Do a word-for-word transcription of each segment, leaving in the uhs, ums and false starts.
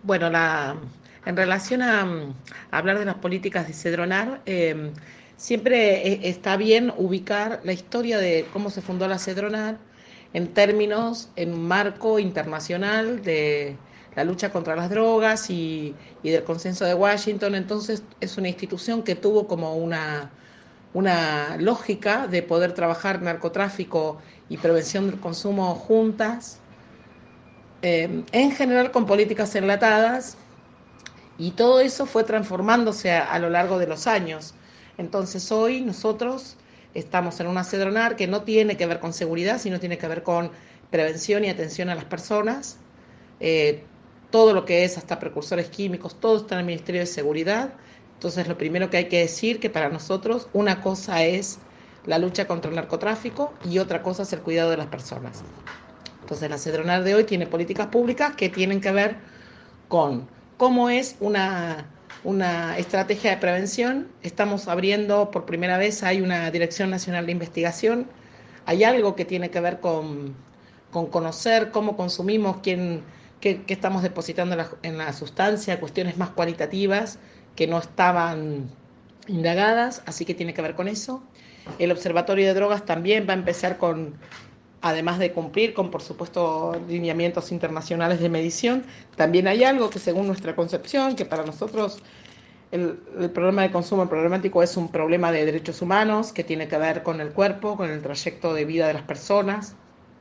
Bueno, la, en relación a, mm, a hablar de las políticas de Cedronar, eh, siempre e- está bien ubicar la historia de cómo se fundó la Cedronar en términos, en un marco internacional de la lucha contra las drogas y, y del consenso de Washington. Entonces, es una institución que tuvo como una, una lógica de poder trabajar narcotráfico y prevención del consumo juntas, eh, en general con políticas enlatadas, y todo eso fue transformándose a, a lo largo de los años. Entonces hoy nosotros estamos en una Cedronar que no tiene que ver con seguridad, sino tiene que ver con prevención y atención a las personas. Eh, todo lo que es hasta precursores químicos, todo está en el Ministerio de Seguridad. Entonces lo primero que hay que decir que para nosotros una cosa es la lucha contra el narcotráfico y otra cosa es el cuidado de las personas. Entonces la Cedronar de hoy tiene políticas públicas que tienen que ver con cómo es una, una estrategia de prevención. Estamos abriendo por primera vez, hay una Dirección Nacional de Investigación, hay algo que tiene que ver con, con conocer cómo consumimos, quién, qué, qué estamos depositando en la, en la sustancia, cuestiones más cualitativas que no estaban indagadas, así que tiene que ver con eso. El Observatorio de Drogas también va a empezar con, además de cumplir con, por supuesto, lineamientos internacionales de medición, también hay algo que según nuestra concepción, que para nosotros el, el problema de consumo problemático es un problema de derechos humanos que tiene que ver con el cuerpo, con el trayecto de vida de las personas,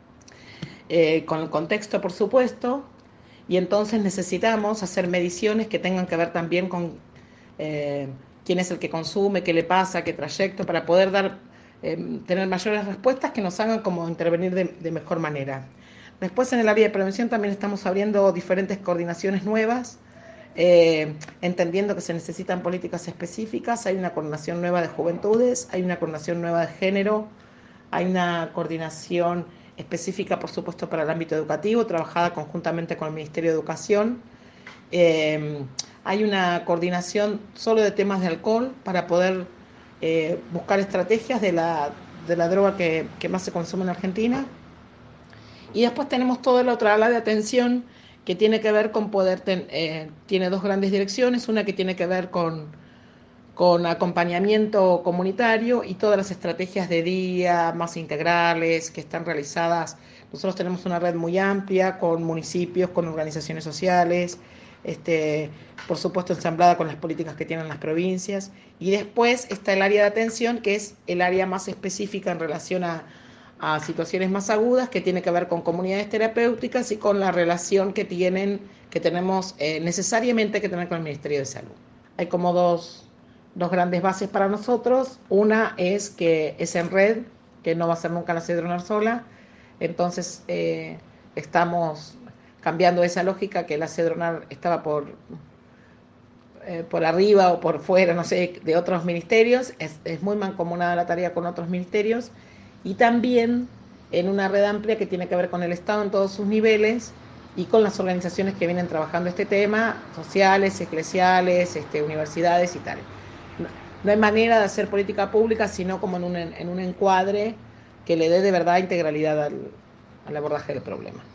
eh, con el contexto, por supuesto, y entonces necesitamos hacer mediciones que tengan que ver también con eh, quién es el que consume, qué le pasa, qué trayecto, para poder dar, eh, tener mayores respuestas que nos hagan como intervenir de, de mejor manera. Después en el área de prevención también estamos abriendo diferentes coordinaciones nuevas, eh, entendiendo que se necesitan políticas específicas. Hay una coordinación nueva de juventudes, hay una coordinación nueva de género, hay una coordinación específica, por supuesto, para el ámbito educativo, trabajada conjuntamente con el Ministerio de Educación. Eh, hay una coordinación solo de temas de alcohol para poder eh, buscar estrategias de la, de la droga que, que más se consume en Argentina. Y después tenemos toda la otra ala de atención que tiene que ver con poder, ten, eh, tiene dos grandes direcciones, una que tiene que ver con, con acompañamiento comunitario y todas las estrategias de día más integrales que están realizadas. Nosotros tenemos una red muy amplia con municipios, con organizaciones sociales, este, por supuesto ensamblada con las políticas que tienen las provincias. Y después está el área de atención, que es el área más específica en relación a, a situaciones más agudas, que tiene que ver con comunidades terapéuticas y con la relación que tienen, que tenemos eh, necesariamente que tener con el Ministerio de Salud. Hay como dos, dos grandes bases para nosotros. Una es que es en red, que no va a ser nunca la Cedronar sola. Entonces eh, estamos cambiando esa lógica, que la Cedronar estaba por, eh, por arriba o por fuera, no sé, de otros ministerios. Es, es muy mancomunada la tarea con otros ministerios. Y también en una red amplia que tiene que ver con el Estado en todos sus niveles y con las organizaciones que vienen trabajando este tema, sociales, eclesiales, este, universidades y tal. No, no hay manera de hacer política pública sino como en un, en un encuadre que le dé de verdad integralidad al, al abordaje del problema.